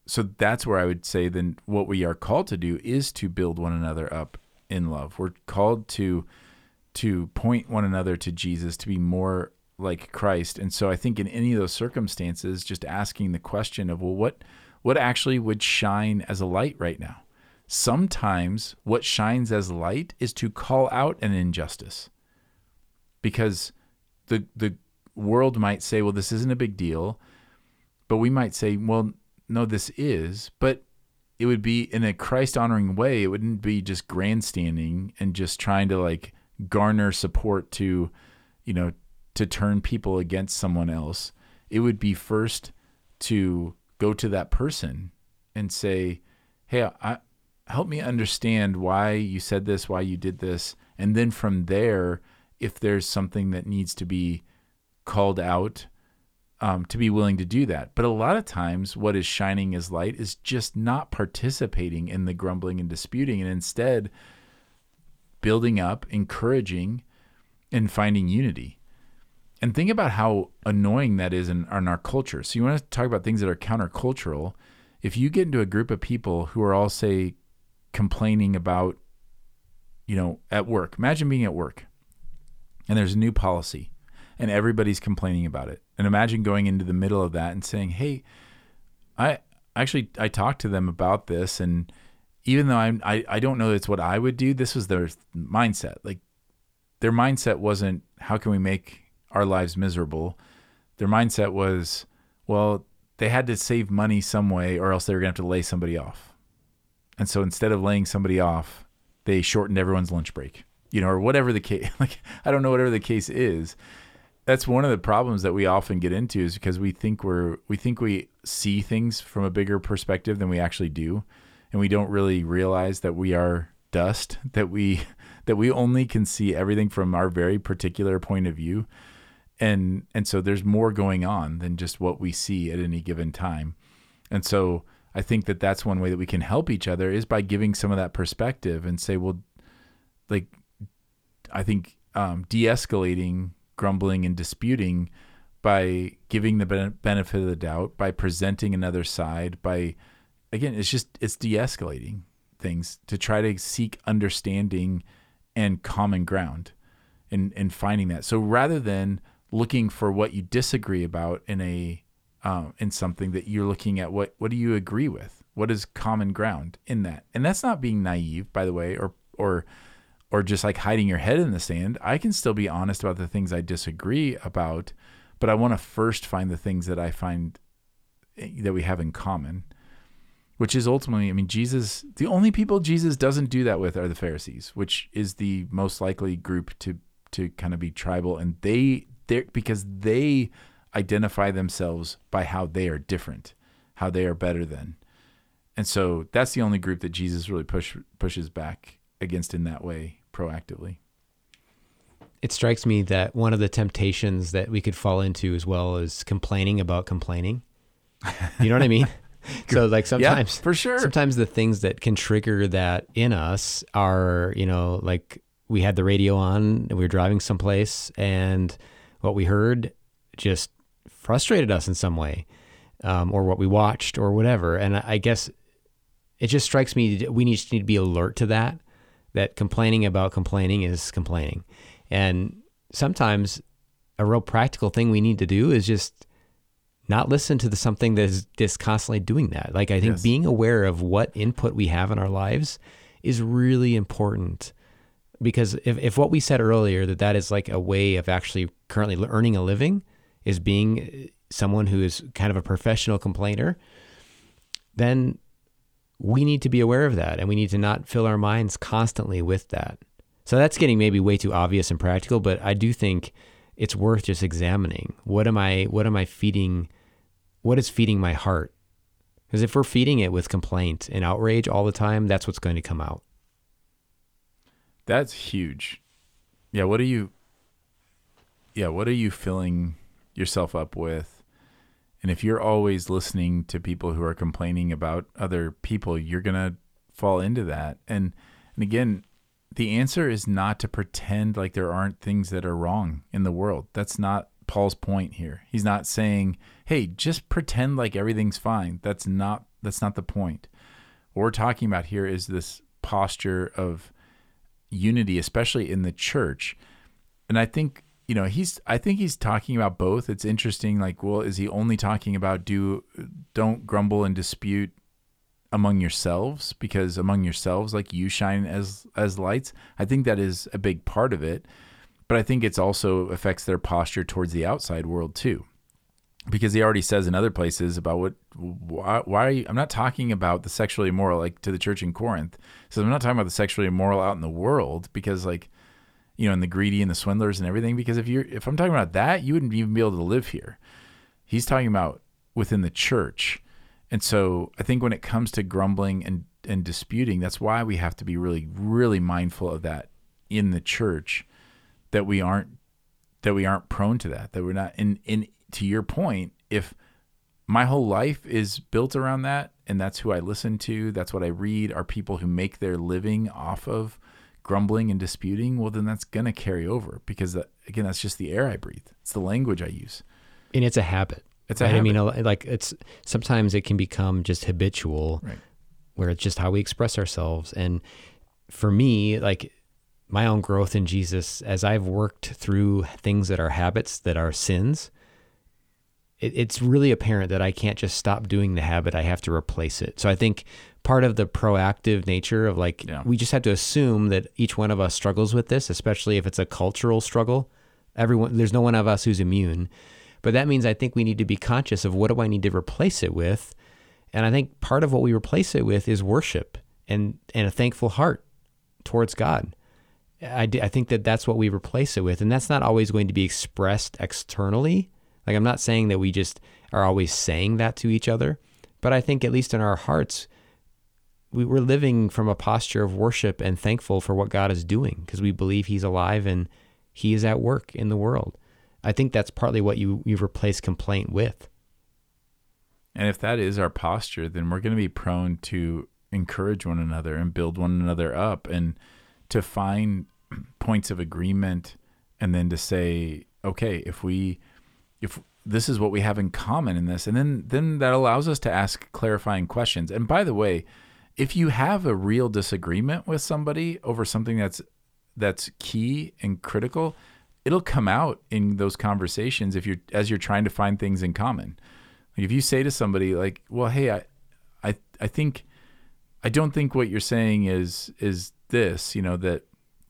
so that's where I would say then what we are called to do is to build one another up in love. We're called to to point one another to Jesus, to be more like Christ. And so I think in any of those circumstances, just asking the question of, well, what what actually would shine as a light right now? Sometimes what shines as light is to call out an injustice, because the the world might say, well, this isn't a big deal, but we might say, well, no, this is. But it would be in a Christ-honoring way. It wouldn't be just grandstanding and just trying to like garner support to, you know, to turn people against someone else. It would be first to go to that person and say, hey, I, help me understand why you said this, why you did this. And then from there, if there's something that needs to be called out, um, to be willing to do that. But a lot of times what is shining as light is just not participating in the grumbling and disputing, and instead building up, encouraging, and finding unity. And think about how annoying that is in, in our culture. So you want to talk about things that are countercultural. If you get into a group of people who are all, say, complaining about, you know, at work, imagine being at work and there's a new policy and everybody's complaining about it. And imagine going into the middle of that and saying, hey, I actually, I talked to them about this, and even though I'm, I, I don't know it's what I would do, this was their mindset. Like, their mindset wasn't, how can we make our lives miserable? Their mindset was, well, they had to save money some way or else they were going to have to lay somebody off. And so instead of laying somebody off, they shortened everyone's lunch break, you know, or whatever the case, like, I don't know, whatever the case is. That's one of the problems that we often get into, is because we think we're, we think we see things from a bigger perspective than we actually do. And we don't really realize that we are dust, that we, that we only can see everything from our very particular point of view. And, and so there's more going on than just what we see at any given time. And so I think that that's one way that we can help each other, is by giving some of that perspective and say, well, like, I think um, de-escalating grumbling and disputing by giving the benefit of the doubt, by presenting another side, by, again, it's just, it's de-escalating things to try to seek understanding and common ground and, and finding that. So rather than looking for what you disagree about in a, um, in something, that you're looking at what, what do you agree with? What is common ground in that? And that's not being naive, by the way, or, or, or just like hiding your head in the sand. I can still be honest about the things I disagree about, but I want to first find the things that I find that we have in common, which is ultimately, I mean, Jesus, the only people Jesus doesn't do that with are the Pharisees, which is the most likely group to, to kind of be tribal. And they, they're, because they identify themselves by how they are different, how they are better than. And so that's the only group that Jesus really push, pushes back against in that way proactively. It strikes me that one of the temptations that we could fall into as well is complaining about complaining. You know what I mean? So like sometimes, yeah, for sure. Sometimes the things that can trigger that in us are, you know, like we had the radio on and we were driving someplace and what we heard just frustrated us in some way, um, or what we watched or whatever. And I, I guess it just strikes me we need, need to be alert to that, that complaining about complaining is complaining. And sometimes a real practical thing we need to do is just not listen to the something that is just constantly doing that. Like, I think yes. being aware of what input we have in our lives is really important, because if, if what we said earlier, that that is like a way of actually currently earning a living, is being someone who is kind of a professional complainer, then we need to be aware of that, and we need to not fill our minds constantly with that. So that's getting maybe way too obvious and practical, but I do think it's worth just examining. What am I, what am I feeding? What is feeding my heart? Because if we're feeding it with complaint and outrage all the time, that's what's going to come out. That's huge. Yeah. What are you, yeah. What are you filling yourself up with? And if you're always listening to people who are complaining about other people, you're going to fall into that. And, and again, the answer is not to pretend like there aren't things that are wrong in the world. That's not Paul's point here. He's not saying, hey, just pretend like everything's fine. That's not that's not the point. What we're talking about here is this posture of unity, especially in the church. And I think, you know, he's, I think he's talking about both. It's interesting. Like, well, is he only talking about do, don't grumble and dispute among yourselves, because among yourselves, like, you shine as, as lights? I think that is a big part of it, but I think it's also affects their posture towards the outside world too. Because he already says in other places about what, why, why are you, I'm not talking about the sexually immoral, like to the church in Corinth. So I'm not talking about the sexually immoral out in the world, because, like, you know, and the greedy and the swindlers and everything, because if you're, if I'm talking about that, you wouldn't even be able to live here. He's talking about within the church. And so I think when it comes to grumbling and, and disputing, that's why we have to be really, really mindful of that in the church, that we aren't, that we aren't prone to that, that we're not in, in, to your point, if my whole life is built around that, and that's who I listen to, that's what I read, are people who make their living off of grumbling and disputing, well, then that's going to carry over, because, that, again, that's just the air I breathe. It's the language I use. And it's a habit. It's a right? habit. I mean, like, it's sometimes it can become just habitual, right, where it's just how we express ourselves. And for me, like, my own growth in Jesus, as I've worked through things that are habits, that are sins, it's really apparent that I can't just stop doing the habit. I have to replace it. So I think part of the proactive nature of, like, yeah. we just have to assume that each one of us struggles with this, especially if it's a cultural struggle. Everyone, there's no one of us who's immune, but that means I think we need to be conscious of, what do I need to replace it with? And I think part of what we replace it with is worship and, and a thankful heart towards God. I, I think that that's what we replace it with. And that's not always going to be expressed externally. Like, I'm not saying that we just are always saying that to each other, but I think at least in our hearts, we, we're living from a posture of worship and thankful for what God is doing, because we believe he's alive and he is at work in the world. I think that's partly what you, you replace complaint with. And if that is our posture, then we're going to be prone to encourage one another and build one another up, and to find points of agreement, and then to say, okay, if we... if this is what we have in common in this, and then, then that allows us to ask clarifying questions. And by the way, if you have a real disagreement with somebody over something that's, that's key and critical, it'll come out in those conversations if you're, as you're trying to find things in common. Like, if you say to somebody like, well, hey, I, I, I think, I don't think what you're saying is, is this, you know, that,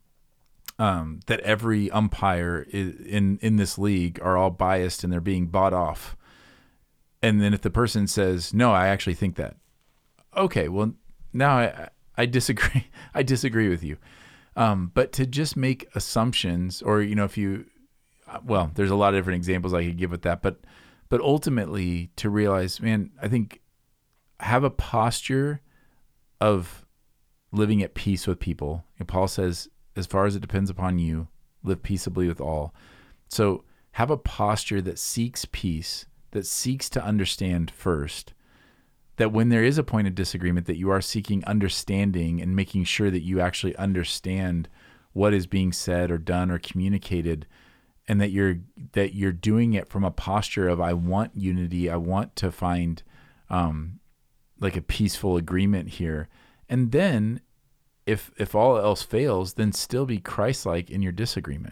Um, that every umpire is, in, in this league are all biased and they're being bought off. And then if the person says, no, I actually think that. Okay, well, now I, I disagree. I disagree with you. Um, but to just make assumptions, or, you know, if you, well, there's a lot of different examples I could give with that, but, but ultimately to realize, man, I think have a posture of living at peace with people. And Paul says, as far as it depends upon you, live peaceably with all. So have a posture that seeks peace, that seeks to understand first, that when there is a point of disagreement, that you are seeking understanding and making sure that you actually understand what is being said or done or communicated, and that you're that you're doing it from a posture of, I want unity, I want to find um, like a peaceful agreement here. And then If if all else fails, then still be Christ-like in your disagreement.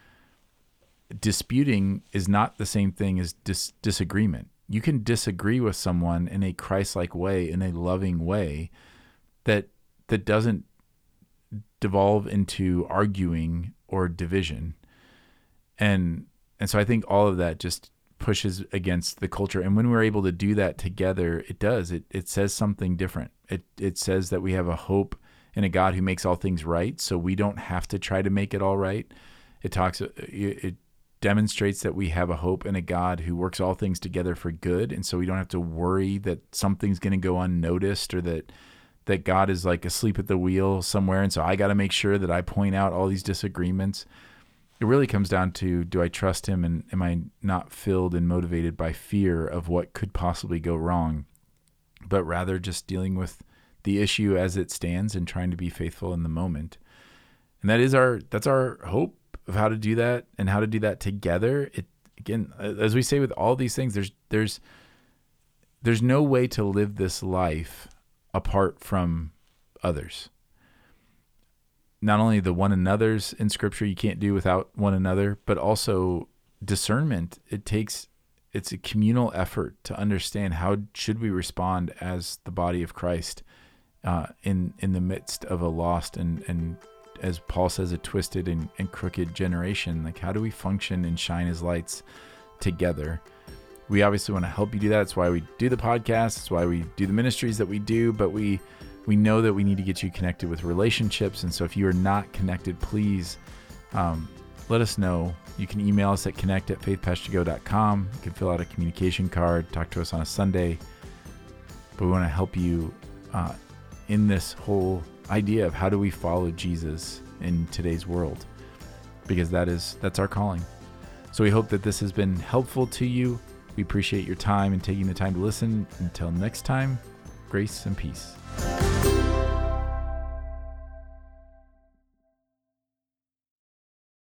Disputing is not the same thing as dis- disagreement. You can disagree with someone in a Christ-like way, in a loving way, that that doesn't devolve into arguing or division. And and so I think all of that just pushes against the culture. And when we're able to do that together, it does. It it says something different. It it says that we have a hope in a God who makes all things right, so we don't have to try to make it all right. It talks, it demonstrates that we have a hope in a God who works all things together for good, and so we don't have to worry that something's going to go unnoticed, or that that God is like asleep at the wheel somewhere, and so I got to make sure that I point out all these disagreements. It really comes down to, do I trust him, and am I not filled and motivated by fear of what could possibly go wrong, but rather just dealing with the issue as it stands and trying to be faithful in the moment. And that is our, that's our hope of how to do that, and how to do that together. It, again, as we say with all these things, there's, there's, there's no way to live this life apart from others. Not only the one another's in Scripture you can't do without one another, but also discernment. It takes, it's a communal effort to understand how should we respond as the body of Christ uh, in in the midst of a lost and, and as Paul says, a twisted and, and crooked generation. Like, how do we function and shine as lights together? We obviously want to help you do that. That's why we do the podcast. That's why we do the ministries that we do, but we We know that we need to get you connected with relationships. And so if you are not connected, please um, let us know. You can email us at connect at faith pasture go dot com. You can fill out a communication card, talk to us on a Sunday. But we want to help you uh, in this whole idea of how do we follow Jesus in today's world, because that is that's our calling. So we hope that this has been helpful to you. We appreciate your time and taking the time to listen. Until next time, grace and peace.